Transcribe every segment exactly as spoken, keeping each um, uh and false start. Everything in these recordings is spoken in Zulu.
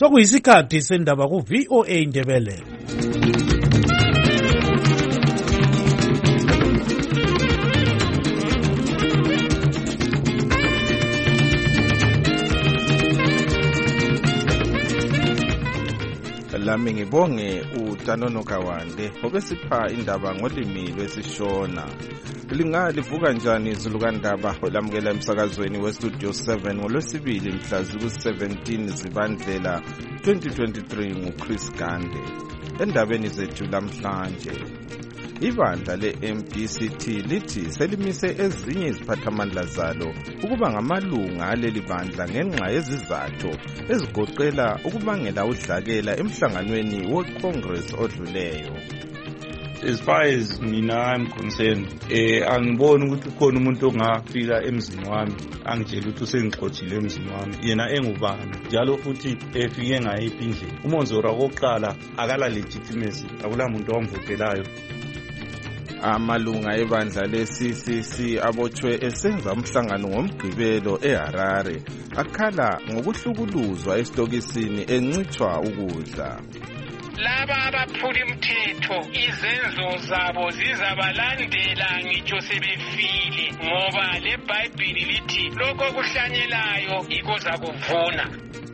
Sokuyisikhathi sendaba ku V O A Ndebele. Lami ngibonge uTanono Kawande obesipha indaba ngolimi lwesishona. Lingalivuka njani izulu kandaba lamukela emsakazweni weStudio seven ngolwesibili mhla ziku-seventeen Zibandlela twenty twenty-three nguChris Gande. Endabeni zethu lamhlanje, ibandla le-M D C T lithi selimise ezinye iziphathamandla zalo ukuba ngamalunga aleli bandla ngenxa yezizathu ezigoqela ukubangela udlakela emhlanganweni weCongress odluleyo. As far as mina I'm concerned, eh angiboni ukuthi ukhona umuntu ongafika emzini wami angitshela ukuthi usengixoxile emzini wami yena engubani njalo futhi efike ngayiphi indlela. uMonzora oqala akala legitimacy, akula muntu owamvotelayo. Amalunga ebandla le-C C C abotshwe esenza umhlangano ngomgqibelo eHarare akhala ngokuhlukuluzwa esitokisini encithwa ukudla. Laba abaphula imithetho izenzo zabo zizabalandela ngitsho sebefile, ngoba leBhayibheli lithi lokho kuhlanyelayo ikoza kuvuna.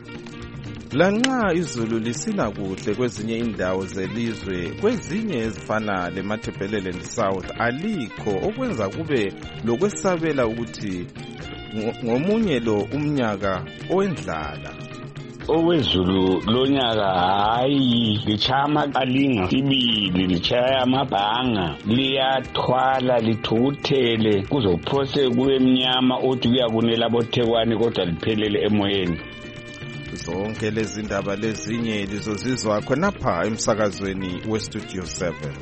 Lanxa izulu lisina kuhle kwezinye indawo zelizwe, kwezinye ezifana leMatabeleland South alikho okwenza kube lokwesabela ukuthi ngomunye lo umnyaka owendlala. Owezulu lonyaka hayi lichama kalinga sibili lichaya amabhanga liyathwala lithukuthele kuzophose kube mnyama othi kuyakunela boThekwani kodwa liphelele emoyeni. Zonke lezi ndaba lezinye lizozizwa khonapha emsakazweni weStudio seven.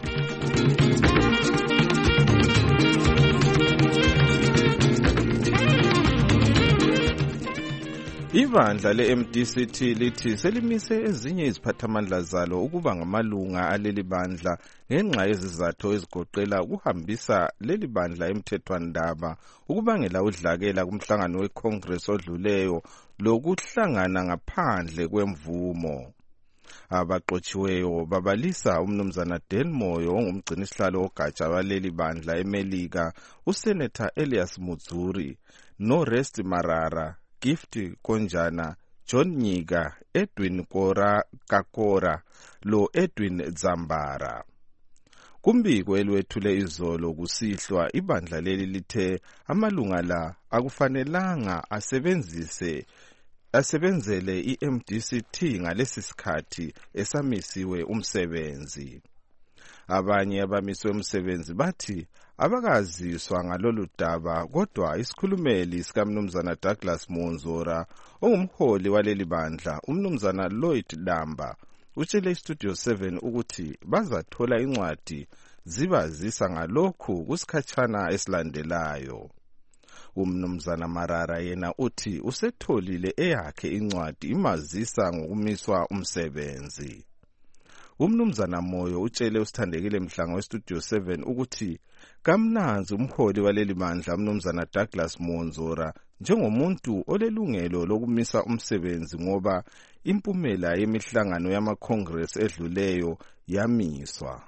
Ibandla le-M D C T lithi selimise ezinye iziphathamandla zalo ukuba ngamalunga aleli bandla ngenxa yezizathu ezigoqela ukuhambisa leli bandla emthethwandaba, ukubangela udlakela kumhlangano weCongress odluleyo lokuhlangana ngaphandle kwemvumo. Abaxotshiweyo babalisa umnumzana Dan Moyo ongumgcinisihlalo ogatsha waleli bandla eMelika, uSenator Elias Muzuri, noRest Marara, Gift Konjana, John Nyika, Edwin Kora Kakora, lo Edwin Zambara. Kumbiko elwethule izolo kusihlwa, ibandla leli lithe amalunga la akufanelanga asebenzise asebenzele i-M D C T ngalesi sikhathi esamisiwe umsebenzi. Abanye abamiswe umsebenzi bathi abakaziswa ngalolu daba, kodwa isikhulumeli sikamnumzana Douglas Monzora ongumholi waleli bandla, umnumzana Lloyd Damba, utshele iStudio seven ukuthi bazathola incwadi zibazisa ngalokhu kusikhatshana esilandelayo. Umnumzana Marara yena uthi usetholile eyakhe incwadi imazisa ngokumiswa umsebenzi. Umnumzana Moyo utshele usithandekile Mhlanga weStudio seven ukuthi kamnanzi umholi waleli bandla umnumzana Douglas Monzora njengomuntu olelungelo lokumisa umsebenzi ngoba impumela yemihlangano yamaCongress edluleyo yamiswa.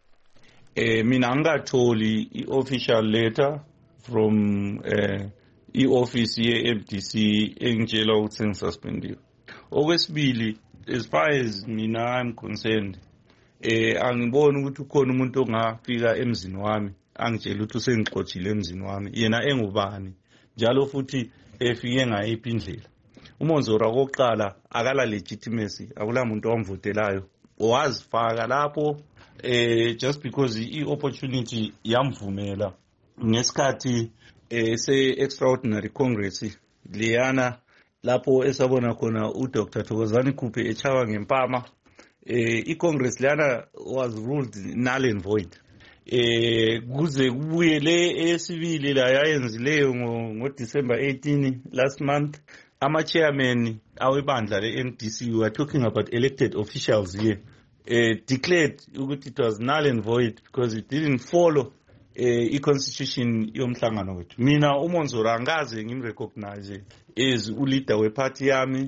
Eh mina ngingatholi i-official letter from eh i-office ye-M D C engitshela ukuthi sengisuspendiwe. Okwesibili, as far as mina I'm concerned, eh angiboni ukuthi ukhona umuntu ongafika emzini wami angitshela ukuthi usengixoxile emzini wami yena engubani njalo futhi efike ngayiphi indlela. uMonzora oqala akala legitimacy, akula muntu owamvotelayo, wazifaka lapho eh just because i-opportunity yamvumela ngesikhathi eh se-extraordinary congress liyana lapho esabona khona uDr Thokozani Khuphe echawa ngempama. eh iCongress lana was ruled null and void. eh kuze kubuye le esibili la yayenzileyo ngo December eighteenth last month, ama chairman awebandla le-M D C, we are talking about elected officials here, eh declared ukuthi it was null and void because it didn't follow eh i-constitution yomhlangano wethu. Mina uMonzora angaze ngimrecognize as uleader weparty yami,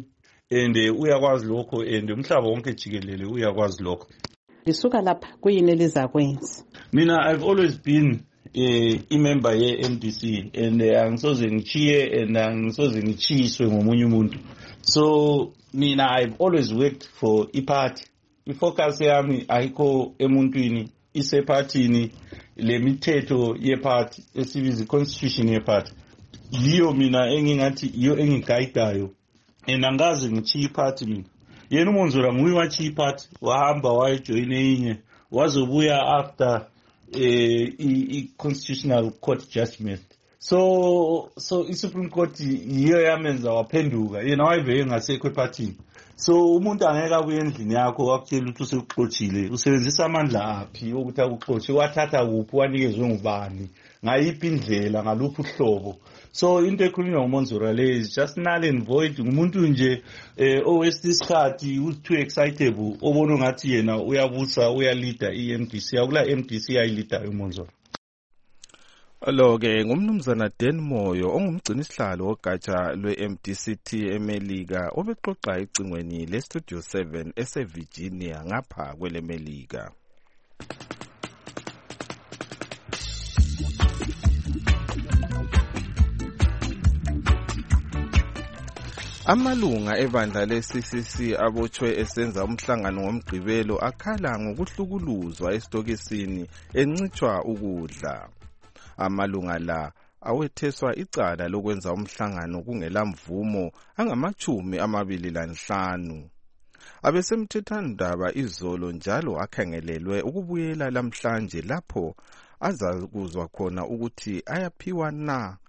and uyakwazi lokho and umhlaba wonke jikelele uyakwazi lokho. Lisuka lapha kuyini elizakwenza? Mina I've always been a, a member ye M D C and angisoze ngichiye and angisoze ngichiswe ngomunye umuntu. So mina I've always worked for iparty. Ifocus yami ayikho emuntwini, isephathini lemithetho yeparty esibiza constitution yeparty. Yiyo mina engingathi iyo engiguidayo. And angazi ngichiye iparty mina. Yena uMonzura nguye wachiye iparty, wahamba wajoin enye, wazobuya after eh i constitutional court judgment. So so i Supreme Court yiyo yamenza waphenduka, yena wayeveke ngasekho eparty. So umuntu angeke abuye endlini yakho wakutshela ukuthi usekuxoxile, usebenzisa amandla aphi ukuthi akuxoxe, wathatha kuphi, wanikezwe ngubani, ngayiphi indlela, ngaluphi uhlobo. So into ekhulunywa nguMonzura le is just null and void. Ngumuntu nje eh owaste isikhathi, u too excitable, obona ngathi yena uyabusa uyalida i-M D C, akula M D C ayilida uMonzura. Lo ke ngumnumzana Dan Moyo ongumgcini sihlalo ogatsha lwe-M D C T eMelika obexoxa ecingweni le-Studio seven ese-Virginia ngapha kweleMelika. Amalunga ebandla le-C C C abotshwe esenza umhlangano ngomgqibelo akhala ngokuhlukuluzwa esitokisini encitshwa ukudla. Amalunga la awetheswa icala lokwenza umhlangano kungela mvumo angamachumi amabili lanhlanu. Abesemthethwandaba izolo njalo akhangelelwe ukubuyela lamhlanje lapho azakuzwa khona ukuthi ayaphiwa na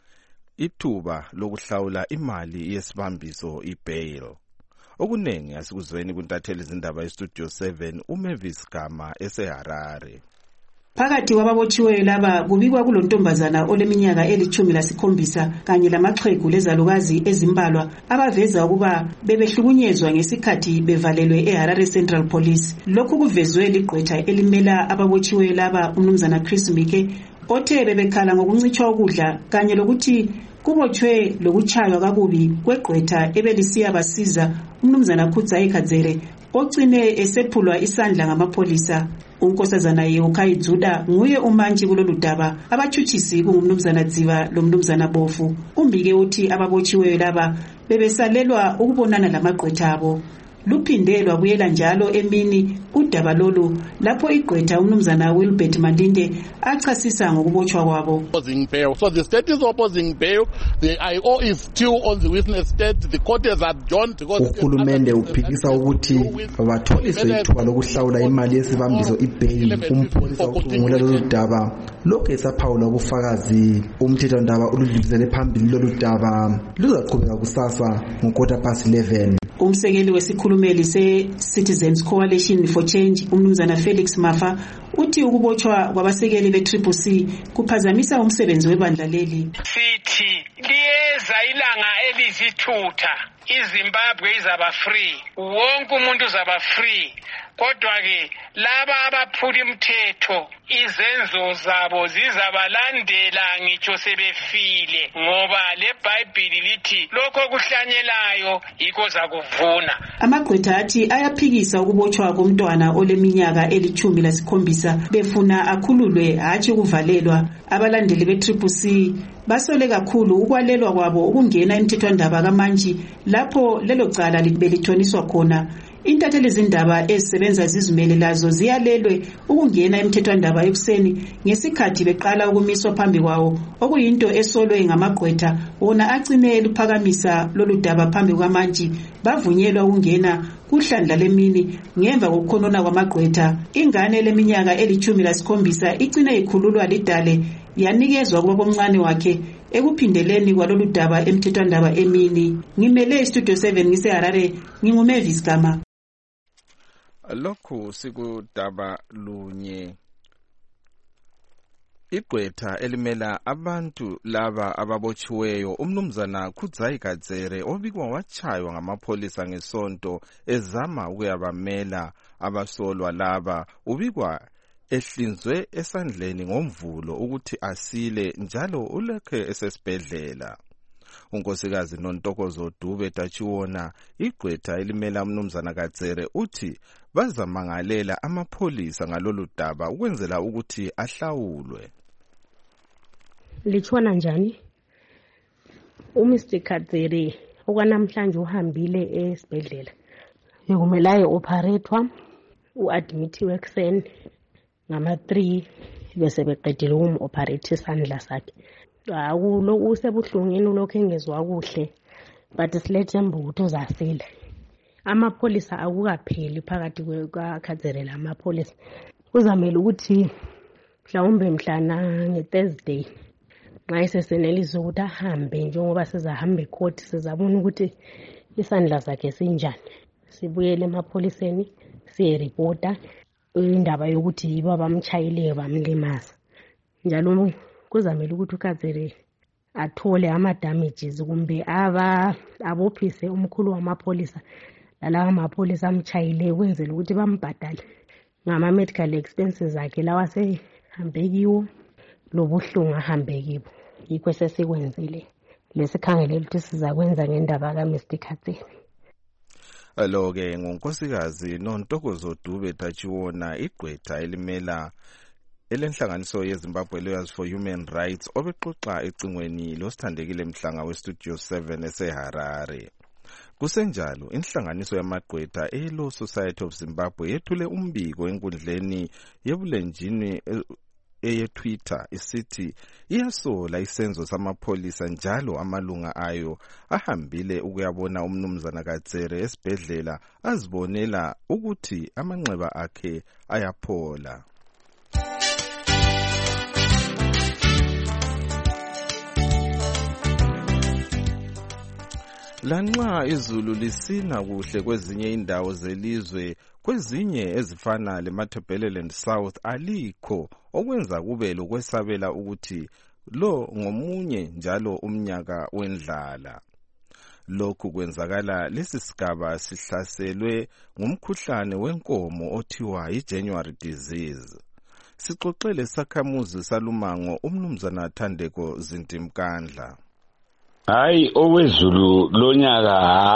ithuba lokuhlawula imali yesibambiso i-bail. Okunengi asikuzweni kuntatheli izindaba e-Studio seven uMavis Gama eseHarare. Phakathi kwababotshiweyo laba kubikwa kulontombazana oleminyaka elithumi lasikhombisa kanye lamaxhegu lezalukazi ezimbalwa abaveza ukuba bebehlukunyezwa ngesikhathi bevalelwe eHarare Central Police. Lokhu kuvezwe ligqwetha elimela ababotshiweyo laba umnumzana Chris Mike othe bebekhala ngokuncitshwa ukudla kanye lokuthi kubotshwe lokuchaywa kakubi kwegqwetha ebelisiya basiza umnumzana Khudzayi Kadzere ocine esephulwa isandla ngamapolisa. Unkosazana Yeukai Dzuda nguye umantshi kulolu daba, abachuchisi kungumnumzana Dziva lomnumzana Bofu. Umbike uthi ababotshiweyo laba bebesalelwa ukubonana lamagqwetha abo. Luphindelwa buyela njalo emini udaba lolu lapho igqwetha umnumzana Wilbert Mandinde achasisa ngokubotshwa kwabo. So the state is opposing bail. The I O is still on the witness stand. The court has adjourned because uhulumende uphikisa ukuthi batholiswe ithuba lokuhlawula imali yesibambiso i-bail. Umpolisa ucubungula lolu daba lokho esaphawula ubufakazi. Umthethwandaba uludlulisele phambili lolu daba luzaqhubeka kusasa ngo-quarter past eleven. Umsekeli wesikhulumeli se-Citizens Coalition for Change umnumzana Felix Mafa uthi ukubotshwa kwabasekeli be-Triple C kuphazamisa umsebenzi webandla leli. Sithi liyeza ilanga elizithutha, iZimbabwe izaba free, wonke umuntu uzaba free. Kodwa ke laba abaphula imithetho izenzo zabo zizabalandela ngitsho sebefile, ngoba leBhayibheli lithi lokho kuhlanyelayo yikho zakuvuna. Amagqwetha athi ayaphikisa ukubotshwa komntwana oleminyaka elithumi lasikhombisa befuna akhululwe hatshi ukuvalelwa. Abalandeli be-Triple C basole kakhulu ukwalelwa kwabo ukungena emthethwandaba kaManji lapho lelo cala belithoniswa khona. Intatheli izindaba ezisebenza zizimele lazo ziyalelwe ukungena emthethwandaba ekuseni ngesikhathi beqala ukumiswa phambi kwawo, okuyinto esolwe ngamagqwetha wona acine eluphakamisa lolu daba phambi kwaManji. Bavunyelwa ukungena kuhlandla lemini ngemva kokukhonona kwamagqwetha. Ingane leminyaka elithumi lasikhombisa icine ikhululwa lidale yanikezwa kubomncane wakhe ekuphindeleni kwalolu daba emthethwandaba emini. Ngimele iStudio seven ngiseHarare, nginguMavis Gama. Lokhu sikudaba lunye. Igqwetha elimela abantu laba ababotshiweyo umnumzana Khudzayi Kadzere obikwa wachaywa ngamapolisa ngesonto ezama ukuyabamela abasolwa laba ubikwa ehlinzwe esandleni ngomvulo ukuthi asile njalo ulokhe esesibhedlela. unkosikazi Nontokozo Dube Tachiwona igqwetha elimela umnumzana Katsere uthi bazamangalela amapholisa ngalolu daba ukwenzela ukuthi ahlawulwe. Lichwana njani? uMr Katsere okwanamhlanje uhambile esibhedlela. Bekumele aye operathwa uadmithiwe ekseni ngama three bese beqedile ukum-operate isandla sakhe. Akulo usebuhlungini lokho engezwa kuhle but silethemba ukuthi uzasila. Amapholisa akukapheli phakathi kwakaZere lamapholisa. Kuzamele ukuthi mhlawumbe mhlana ngeThursday nxa isesenelisa ukuthi ahambe njengoba sizahamba ecourt sizabona ukuthi isandla sakhe sinjani. Sibuyele emapholiseni siyereporta indaba yokuthi yibo abamchayileyo bamlimaza. Njalo kuzamele ukuthi uKatsere athole ama damages kumbe aba abophise umkhulu wamapholisa lalawa amapholisa amchayileyo kwenzela ukuthi bambhadale ngama medical expenses akhe lawa sehambe kiwo lobuhlungu ahambe kibo. Yikho sesikwenzile lesikhangele ukuthi sizakwenza ngendaba kaMr Katsere. Lo ke ngonkosikazi Nontokozo Dube Tachiwona igqwetha elimela elenhlanganiso yeZimbabwe Lawyers for Human Rights obexoxa ecingweni losithandekile mhlanga weStudio seven eseHarare. Kusenjalo inhlanganiso yamagqwetha eLaw Society of Zimbabwe yethule umbiko enkundleni yebulenjini eyeTwitter isithi iyasola isenzo samapholisa njalo amalunga ayo ahambile ukuyabona umnumzana Katsere esibhedlela azibonela ukuthi amanxeba akhe ayaphola. Lanxa izulu lisina kuhle kwezinye indawo zelizwe, kwezinye ezifana leMatabeleland South alikho okwenza kube lokwesabela ukuthi lo ngomunye njalo umnyaka wendlala. Lokhu kwenzakala lesi sigaba sihlaselwe ngumkhuhlane wenkomo othiwa yiJanuary disease. Sixoxele sakhamuzi salumango umnumzana Thandeko Zintimkandla. Hayi owezulu lonyaka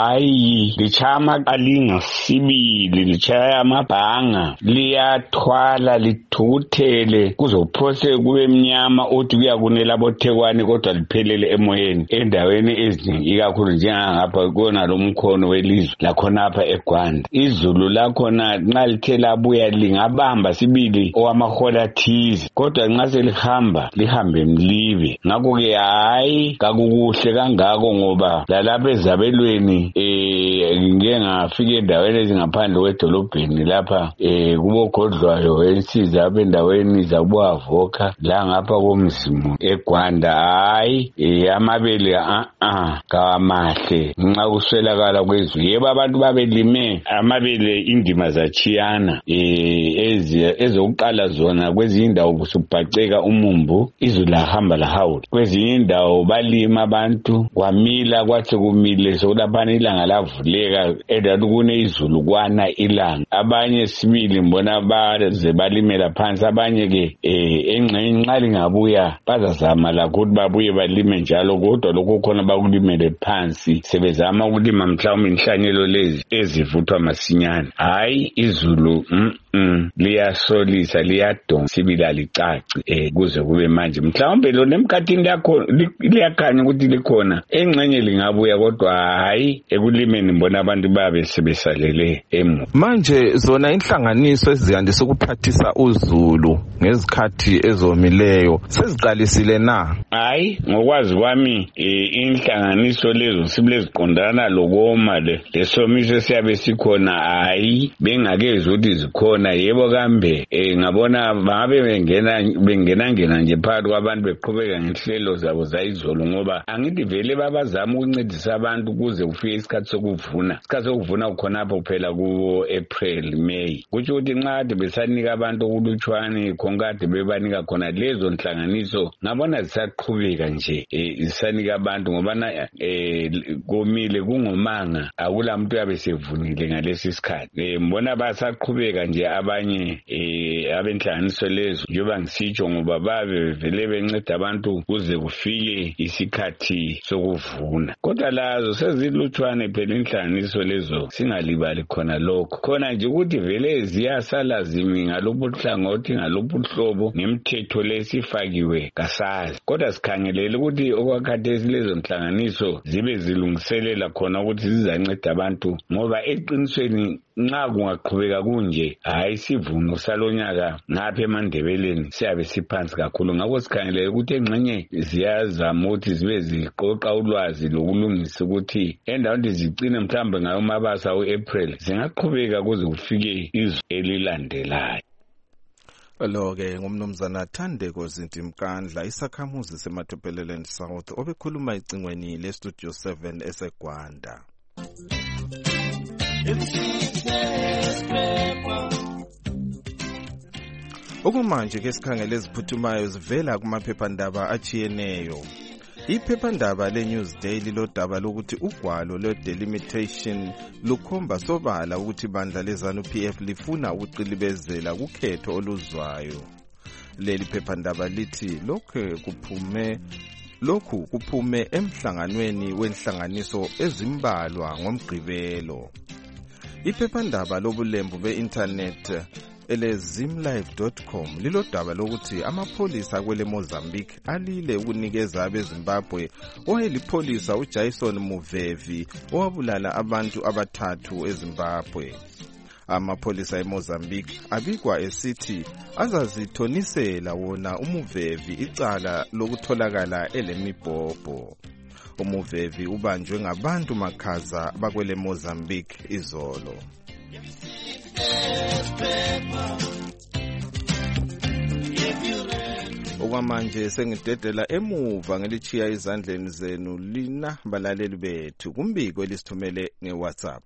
hayi lichama alinga sibili lichaya amabhanga liyathwala lithuthele kuzophose kube mnyama uthi kuyakunela boThekwani kodwa liphelele emoyeni endaweni eziningi ikakhulu njengapha kona lomkhono welizwe lakhona apha eGwanda. Izulu lakhona nxa lithe labuya lingabamba sibili owamahola thize kodwa nxa selihamba lihambe mlibe. Ngakho ke hayi kakukuhle ngako ngoba lalapha ezabelweni eh ngike ngafika endaweni ezingaphandle kwedolobheni lapha eh kubogodlwayo ensiza abendaweni zabuavoka la ngapha komzimu eGwanda hayi eh amabele a a kamahle nxa kuswelakala kwezwe. Yebo abantu babelime amabele indima zachiyana eh ezokuqala zona kwezinye indawo kusubhaceka umumbu izulu lahamba lahawula. Kwezinye indawo balima abantu kwamila kwathi kumile sokulapha ilanga lavuleka edathi kune izulu kwana ilanga. Abanye sibili mbona baze balimela phansi abanye ke eh engxenye nxa lingabuya bazazama la ukuthi babuye balime njalo kodwa lokho khona bakulimele phansi sebezama ukulima mhlawumbe inhlanyelo lezi ezivuthwa masinyane. Hayi izulu mm Mm, liyasolisa liyadonga sibila licaci eh kuze kube manje mhlawumbe lo nemkhathini yakho liyakhanya ukuthi likhona engxenye lingabuya kodwa hayi ekulimeni mbona abantu babe sebesalele emu. Manje zona inhlanganiso eziyandisa ukuphathisa uzulu ngezikhathi ezomileyo seziqalisile na? Hayi ngokwazi kwami eh inhlanganiso lezo sibileziqondana lokoma le lesomiso siyabe sikhona hayi bengakezwe ukuthi zikhona. Yebo kambe eh ngabona babe bengena bengena ngena nje phakathi kwabantu beqhubeka ngenhlelo zabo zayizolo ngoba angithi vele babazama ukuncedisa abantu kuze kufike isikhathi sokuvuna. Isikhathi sokuvuna ukhona apho kuphela ku April May. Kuthi ukuthi nxa kade besanika abantu ukulutshwane khonkade bebanika khona lezo nhlanganiso ngabona zisaqhubeka nje eh zisanika abantu ngoba na eh komile kungomanga akula muntu yabe sevunile ngalesi sikhathi. Eh mbona basaqhubeka nje abanye eh abenhlanganiso lezo njengoba ngisitsho ngoba babe vele benceda abantu kuze kufike isikhathi sokuvuna. Kodwa lazo sezilutshwane phela inhlanganiso lezo, singalibali khona lokho. Khona nje ukuthi vele ziyasala zimi ngalopho hlangothi ngalopho hlobo ngemithetho lesifakiwe kasazi. Kodwa sikhangelele ukuthi okwakhathesi lezo nhlanganiso zibe zilungiselela khona ukuthi zizanceda abantu, ngoba eqinisweni nxa kungaqhubeka kunje hayi sivuno salonyaka ngapha eMandebeleni siyabe siphansi kakhulu. Ngakho sikhangelele ukuthi engxenye ziyazama ukuthi zibe ziqoqa ulwazi lokulungisa ukuthi endaweni zigcine mhlawumbe ngayo mabasa u-April zingaqhubeka kuze kufike izwe elilandelayo. Lo-ke ngumnumzana Thandeko Zintimkandla, isakhamuzi seMatopeleland South, obekhuluma ecingweni leStudio seven eseGwanda. Okumanje ke sikhangele eziphuthumayo zivela kumaphephandaba achiyeneyo. Iphephandaba leNewsday lilodaba lokuthi ugwalo lwe-delimitation lukhomba sobala ukuthi ibandla leZANU-P F lifuna ukuqilibezela kukhetho oluzwayo. Leli phephandaba lithi lokhu kuphume lokhu kuphume emhlanganweni wenhlanganiso ezimbalwa ngomgqibelo. Iphephandaba lobulembu be-internet ele zimlive dot com lilodaba lokuthi amapholisa kwele Mozambique alile ukunikeza abeZimbabwe owayelipholisa uJason Muvevi owabulala abantu abathathu eZimbabwe. Amapholisa eMozambique abikwa esithi azazithonisela wona uMuvevi icala lokutholakala elemibhobho. uMuvevi ubanjwe ngabantu makhaza bakwele Mozambique izolo. Okwamanje sengidedela emuva ngelichiya izandleni zenu lina balaleli bethu kumbiko elisithumele ngeWhatsApp.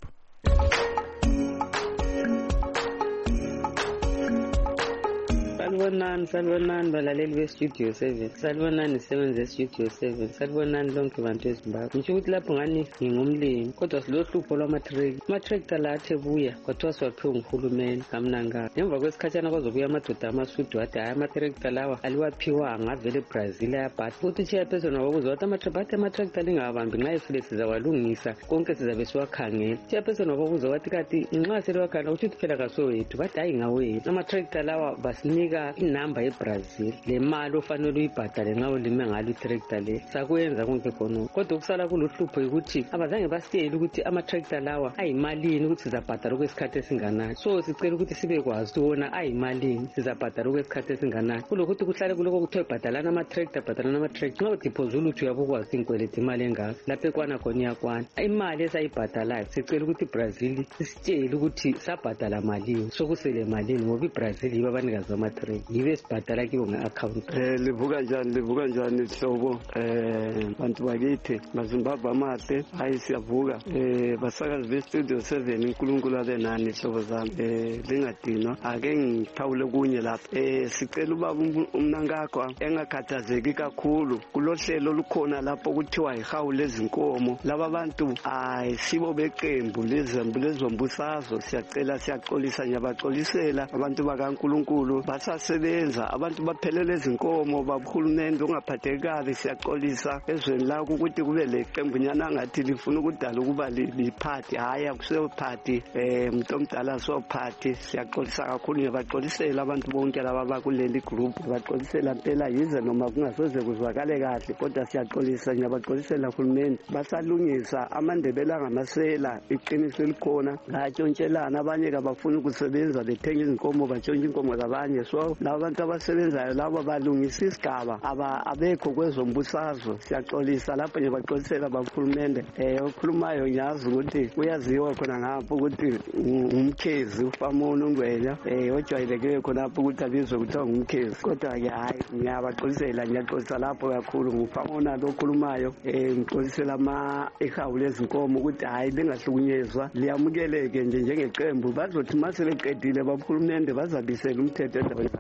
Salibonani, salibonani balaleli beStudio seven. Salibonani sebenze eStudio seven. Salibonani lonke bantu eZimbabwe. Ngisho ukuthi lapho ngani ngingumlimi kodwa silohlupho lwamatractor. Amatractor la athebuya kwathiwa siwaphiwe nguhulumeni kamnanga. Ngemva kwesikhatshana kwazobuya amadoda amasudu athi hayi amatractor lawa aliwaphiwanga avele eBrazil ayabhatha. Futhi chairperson wabuza wathi amatractor amatractor lingabambi nxa esile sizawalungisa konke sizabe siwakhangela. Chairperson wabuza wathi kati nxa seliwakhangela ukuthi phela kasowethu bathi hayi ngawethu. Amatractor lawa basinika inamba yeBrazil le mali ofanele uyibhadale nxa ulime ngalo itractor le sakwenza konke khona. Kodwa kusala kuluhlupho ukuthi abazange basitshele ukuthi amatractor lawa ayimalini ukuthi sizabhadala okwesikhathi esinganani. So sicela ukuthi sibe kwazi wona ayimalini sizabhadala okwesikhathi esinganani. Kulokuthi kuhlale kuloko kuthiwa ibhadalana amatractor bhadalana amatractor nxa udeposit ukuthi uyabukwazi inkweleti imali engaka lapho ekwana khona iyakwana. Imali esayibhadalayo sicela ukuthi iBrazil isitshele ukuthi sabhadala malini sokusele malini ngoba iBrazil yibo abanikazi bamatractor yibe sibhadala kibo nge-account. Eh livuka njani livuka njani ihlobo eh bantu bakithi maZimbabwe amahle hayi siyavuka eh basakazi beStudio seven uNkulunkulu abe nani ihlobo zami eh lingadinwa ake ngithawule kunye lapha eh sicela ubaba umnankakho engakhathazeki kakhulu kulohlelo lukhona lapho kuthiwa ihawu lezinkomo laba bantu ayisibo beqembu lezembu lezombusazo siyacela siyaxolisa nyabaxolisela abantu bakaNkulunkulu basa sebenza abantu baphelele izinkomo babhulumende ongaphathekazi siyaxolisa ezweni lakho ukuthi kube leqembunyana ngathi lifuna ukudala ukuba liphathi hayi akuseyo phathi eh umuntu omdala so phathi siyaxolisa kakhulu ngiyabaxolisela abantu bonke laba bakuleli group baxolisela impela yize noma kungasoze kuzwakale kahle kodwa siyaxolisa ngiyabaxolisela uhulumeni basalungisa amandebela ngamasela iqiniso likhona ngatshontshela abanye kabafuna ukusebenza bethenga izinkomo batshontsha inkomo zabanye so laba bantu abasebenzayo laba balungisa isigaba aba abekho kwezombusazwe siyaxolisa lapho nje baxolisela abahulumende eh okhulumayo ngiyazi ukuthi uyaziwa khona ngapho ukuthi umkhezi ufamona ungwenya eh ojwayeleke khona lapho ukuthi abizwe ukuthi ngumkhezi kodwa ke hayi ngiyabaxolisela ngiyaxolisa lapho kakhulu ngufamona lokhulumayo eh ngixolisela ama ehawu lezinkomo ukuthi hayi lingahlukunyezwa liyamukeleke nje njengeqembu bazothi maseleqedile abahulumende bazabisela umthetho endaweni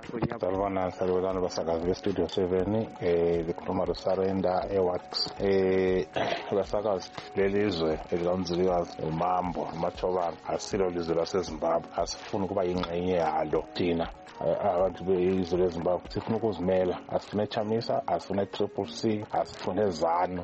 Salvana saludana basakazi bestudio seven eh likhuluma loSarenda eWax eh basakazi lelizwe elikamzilikazi uMambo uMachobana asilo lizwe laseZimbabwe asifuni ukuba ingxenye yalo thina abantu bezizwe leZimbabwe sifuna ukuzimela asifune Chamisa asifune Triple C asifune ZANU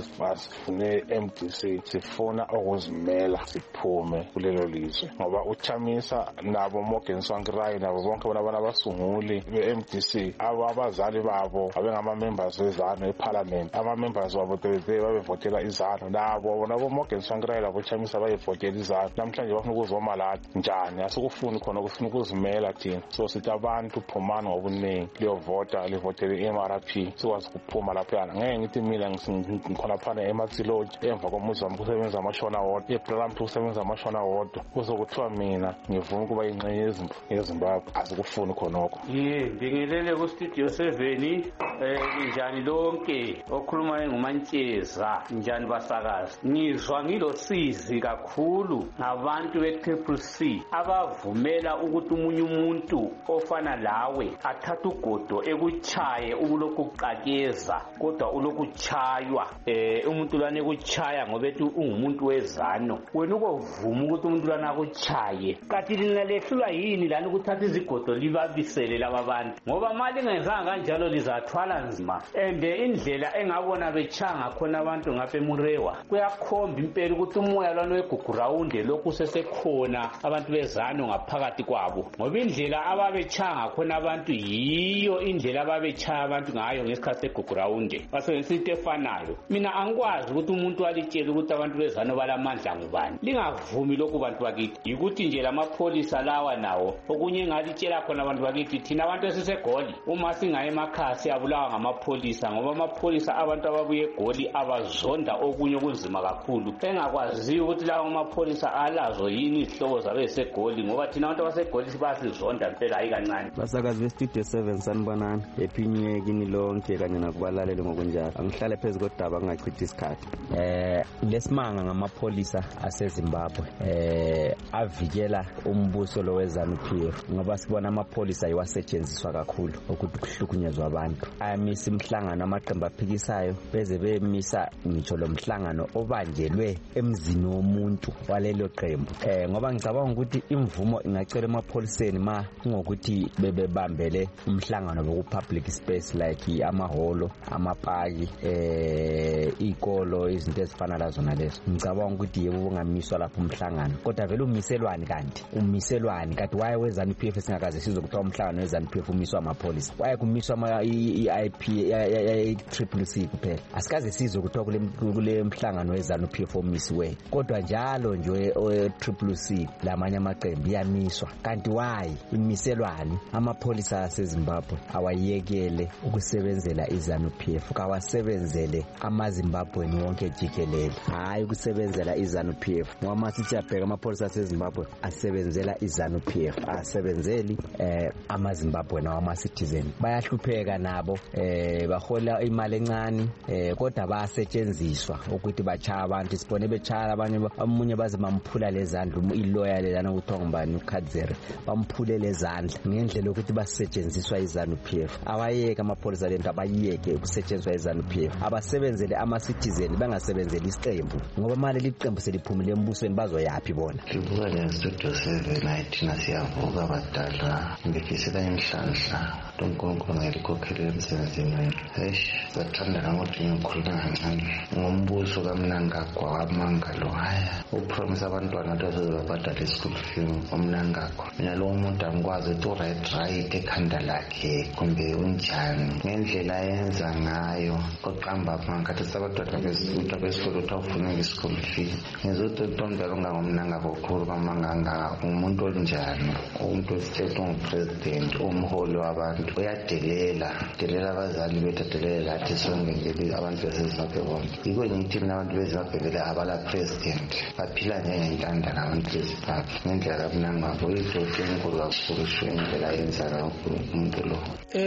asifune M D C sifuna ukuzimela siphume kulelo lizwe ngoba uChamisa nabo Morgan Tsvangirai nabo bonke bona abasunguli be-M D C abo abazali babo abengama members wezanu eParliament ama members wabo bebe babevotela izanu nabo bona bo Morgan Tsvangirai labo Chamisa bayevotela izanu namhlanje bafuna ukuzomala njani asikufuni khona ukufuna ukuzimela thina so sithi abantu phumana ngobuningi liyovota livotele i-M R P sikwazi ukuphuma lapha ngeke ngithi mina ngikhona phana eMatsiloji emva komuzi wami kusebenza amashona wodwa ePralam kusebenza amashona wodwa kuzokuthiwa mina ngivuma ukuba ingxenye yeZimbabwe asikufuni khonokho. Ye ngibingelele ku studio seven eh njani lonke okhuluma ngumantsheza njani basakazi ngizwa ngilosizi kakhulu ngabantu be Triple C abavumela ukuthi umunye umuntu ofana lawe athatha ugodo ekuchaye ukulokhu kuqakeza kodwa ulokhu chaywa eh umuntu lana ekuchaya ngoba ethi ungumuntu wezano wena ukovuma ukuthi umuntu lana akuchaye kanti lina lehlulwa yini lana ukuthatha izigodo libabisele laba bantu ngoba mali ngenzanga kanjalo lizathwala nzima and indlela engabona bechanga khona abantu ngapha eMurewa kuyakhomba impela ukuthi umoya lwana wegugurawunde lokhu sesekhona abantu bezano ngaphakathi kwabo ngoba indlela ababechanga khona abantu yiyo indlela ababechaya abantu ngayo ngesikhathi segugurawunde basebenzisa into efanayo mina angikwazi ukuthi umuntu alitshela ukuthi abantu bezano balamandla ngubani lingavumi lokhu bantu bakithi ukuthi nje lamapholisa lawa nawo okunye ngalitshela khona abantu bakithi thina abantu esisegoli uma singaye emakhaya siyabulawa ngamapholisa ngoba amapholisa abantu ababuye egoli abazonda okunye kunzima kakhulu engakwazi ukuthi lawo amapholisa alazo yini izihlobo zabe segoli ngoba thina abantu basegoli sibasizonda phela hayi kancane. Basakazi bestudio seven sanibonani ephinye kini lonke kanye nakubalalele ngokunjalo angihlale phezulu kodaba ngachitha isikhathi eh lesimanga ngamapholisa aseZimbabwe eh avikela umbuso lo weZANU P F ngoba sibona amapholisa ayiwasetshenziswa kakhulu ukuthi kuhlukunyezwa abantu ayamisa imhlangano amaqembu aphikisayo beze bemisa ngitsho lo mhlangano obanjelwe emzini womuntu walelo qembu eh ngoba ngicabanga ukuthi imvumo ingacela emapholiseni ma ngokuthi bebebambele umhlangano boku public space like amaholo amapaki eh ikolo izinto ezifana lazo nalezo ngicabanga ukuthi yebo ungamiswa lapho umhlangano kodwa vele umiselwani kanti umiselwani kanti waye weZANU P F singakaze sizokuthiwa umhlangano weZANU P F umiswa amapolisa waye kumiswa ama I P Triple C kuphela asikaze sizokuthiwa kule kule mhlangano weZANU P F omisiwe kodwa njalo nje Triple C lamanye amaqembu yamiswa kanti waye imiselwani amapolisa aseZimbabwe awayekele ukusebenzela iZANU P F kawasebenzele amaZimbabweni wonke jikelele hayi ukusebenzela iZANU P F ngoba masithi abheka amapolisa aseZimbabwe asebenzela iZANU P F asebenzeli eh amaZimbabwe nawama citizen bayahlupheka nabo eh bahola imali encane eh kodwa bayasetshenziswa ukuthi bachaya abantu sibone bechaya abanye amunye baze bamphula lezandla iloya lelana ukuthi ngubani uKhadzere bamphule lezandla ngendlela ukuthi basetshenziswa iZANU P F awayeka amapolisa lento abayeke ukusetshenziswa iZANU P F abasebenzele ama citizen bangasebenzeli isiqembu ngoba mali liqembu seliphumile embusweni bazoyapi bona libuka le studio seven night nasiyavuka badala ngifisela imhlanhla uNkulunkulu ngelikhokhele emsebenzini wethu eish sathanda ukuthi ngikhuluma kancane ngombuso kaMnangagwa wamangalo haya upromise abantwana ukuthi babhadale school fee uMnangagwa mina lo muntu angikwazi ukuthi right right ekhanda lakhe kumbe unjani ngendlela yenza ngayo oqamba mangathi sabantwana besikolo besikolo utawufuna ischool fee ngizothi uNtombela ngangomnangagwa okhulu kamanganga umuntu onjani umuntu osithethe ungupresident umholi wabantu uyadelela delela silalela abazali bethathelele lathi sonke nje abantu besezimbabwe bonke. Yiko ngithi mina abantu bezimbabwe vele abala president baphila njengentanda nabantu bezimbabwe ngendlela kamnandi ngabo izothi enkulu kakhulu shwendlela yenzala umuntu lo.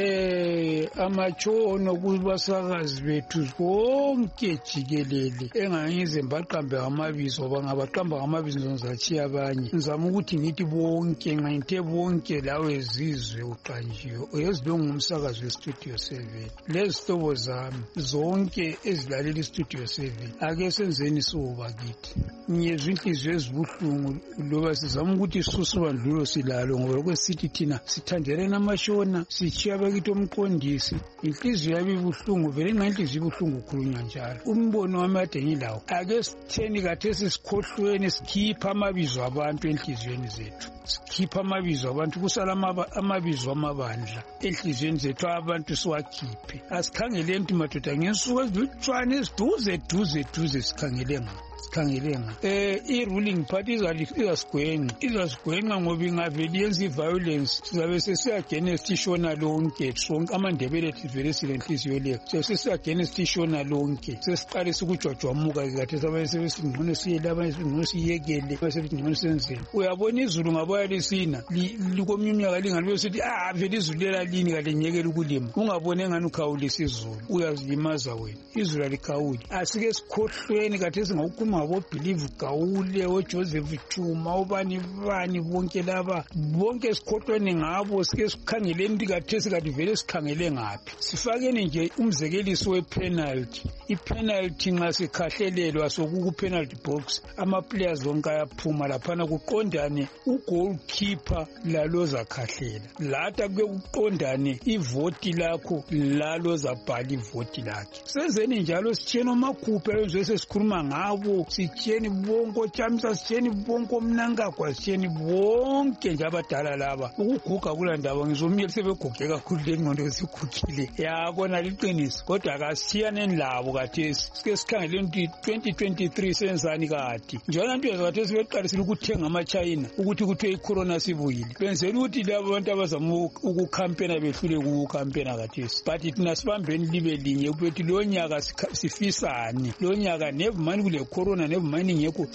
Eh amatshono kubasakazi bethu konke jikelele engangize mbaqambe amabizo bangabaqamba amabizo ngizachiya abanye ngizama ukuthi ngithi bonke nxa ngithe bonke lawe zizwe uqanjiwe uyezilo ngumsakazi westudio seven lezitobo zami zonke ezilalela istudio seven ake senzeni soba kithi ngiyezwa inhliziyo ezibuhlungu loba sizama ukuthi susubandlulo silalo ngoba kwesithi thina sithandelena amashona sichiya bakithi omqondisi inhliziyo yabi buhlungu vele nxa inhliziyo ibuhlungu khulunywa njalo umbono wami ade ngilawo ake sitheni kathesi sikhohlweni sikhipha amabizo abantu enhliziyweni zethu sikhipha amabizo abantu kusala amabizo amabandla enhliziyweni zethu abantu siwakhiphe asikhangele enti madoda ngensuku ezilutshwane esiduze duze duze sikhangele nga sikhangele nga eh i-ruling party izasigwenqa izasigwenqa ngoba ingaveli yenza i-violence sizabe sesiyagenest ishona lonke sonke amandebele tivele sile nhliziyo leyo sesiyagenest ishona lonke sesiqale sikujwajwamuka kathi sabaye sebesingcono siyele abanye singcono siyekele basebengcono senzeni uyabona izulu ngaboya lisina likomnye iminyaka lingalibe sithi ah vele izulu lela lini kade nyekela ukulima ungabone ngani ukhawulisa izulu uyazilimaza wena izulu alikhawuli asike sikhohlweni kathi singawukhuluma ngabo believe Gaule oJoseph Chuma ubani bani bonke laba bonke sikhohlweni ngabo sike sikhangeleni likathesi kade vele sikhangele ngaphi sifakeni nje umzekeliso wepenalty ipenalty nxa sikhahlelelwa sokuku penalty box ama players wonke ayaphuma laphana kuqondane ugoalkeeper laloza khahlela lata kube kuqondane ivoti lakho laloza bhala ivoti lakhe senzeni njalo sitshena amakhuphe enze sesikhuluma ngabo sitsheni bonke chamsa sitsheni bonke omnankagwa sitsheni bonke nje abadala laba ukuguga kulandaba ngizomiyela sebeguge kakhulu lengqondo esigugile yakona liqiniso kodwa akasiyane nlabo kathesi sike sikhangeleni ukuthi twenty twenty-three senzani kade njalo into ezakathesi beqalisile ukuthenga ama-China ukuthi kuthiwe i-corona sibuyile benzela ukuthi labo bantu abazama ukukhampena behlule kukhampena kathesi but thina sibambeni libe linye ukuthi lo nyaka sifisani lo nyaka nevumani kule corona nevumani ngekho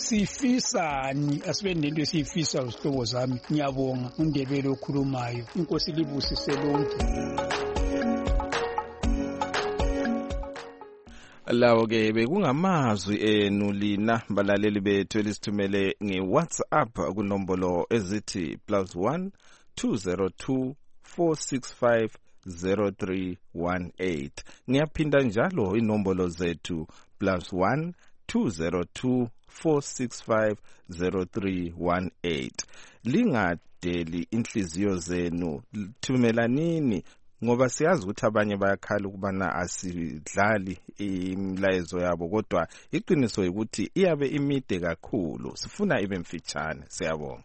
sifisani asibe nento esiyifisa zihlobo zami ngiyabonga uNdebele okhulumayo inkosi libusise lonke. Lawo ke bekungamazwi enu lina balaleli bethu elisithumele ngeWhatsApp kunombolo ezithi plus one two zero two four six five zero three one eight. Ngiyaphinda njalo inombolo zethu plus one two zero two four six five zero three one eight. Lingadeli inhliziyo zenu, thumelanini ngoba siyazi ukuthi abanye bayakhala ukubana asidlali imilayezo yabo kodwa iqiniso ukuthi iyabe imide kakhulu sifuna ibe mfitshane. Siyabonga.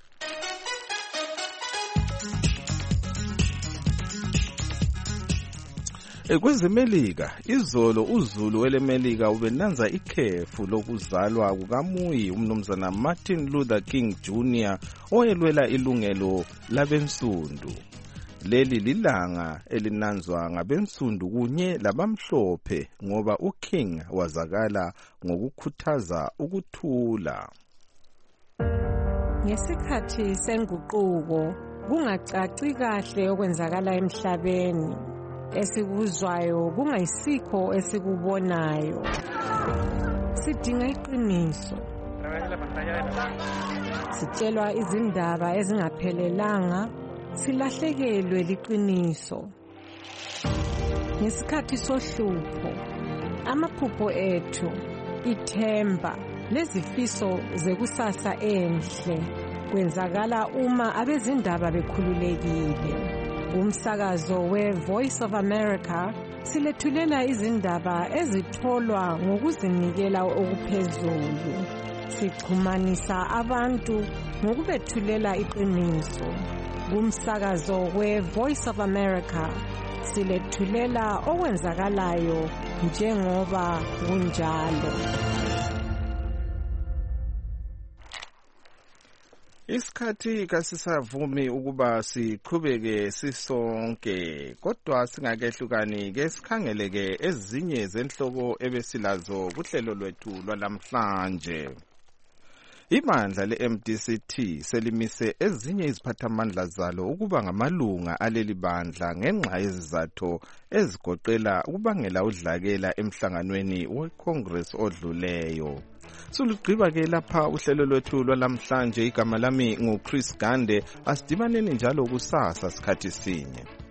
Ekwezemelika izolo uZulu welemelika ubenanza ikhefu lokuzalwa kukaMuyi umnumzana Martin Luther King Junior oyelwela ilungelo labensundu. Leli lilanga elinanzwa ngabensundu kunye labamhlophe ngoba uKing wazakala ngokukhuthaza ukuthula. Ngesikhathi senguquko kungacaci kahle okwenzakala emhlabeni esikuzwayo kungayisikho esikubonayo sidinga iqiniso sitshelwa izindaba ezingaphelelanga silahlekelwe liqiniso ngesikhathi sohlupho amaphupho ethu ithemba lezifiso zekusasa enhle kwenzakala uma abezindaba bekhululekile. Umsakazo we-Voice of America silethulela izindaba ezitholwa ngokuzinikela okuphezulu. Sixhumanisa abantu ngokubethulela iqiniso. Umsakazo we-Voice of America silethulela okwenzakalayo njengoba kunjalo. Isikhathi kasisavumi ukuba siqhubeke sisonke kodwa singakehlukani ke sikhangeleke ezinye zenhloko ebesilazo kuhlelo lwethu lwalamhlanje. Ibandla le-M D C T selimise ezinye iziphathamandla zalo ukuba ngamalunga aleli bandla ngenxa yezizathu ezigoqela ukubangela udlakela emhlanganweni weCongress odluleyo. Sulugqiba ke lapha uhlelo lwethu lwalamhlanje. Igama lami nguChris Gande. Asidibaneni njalo kusasa sikhathi sinye.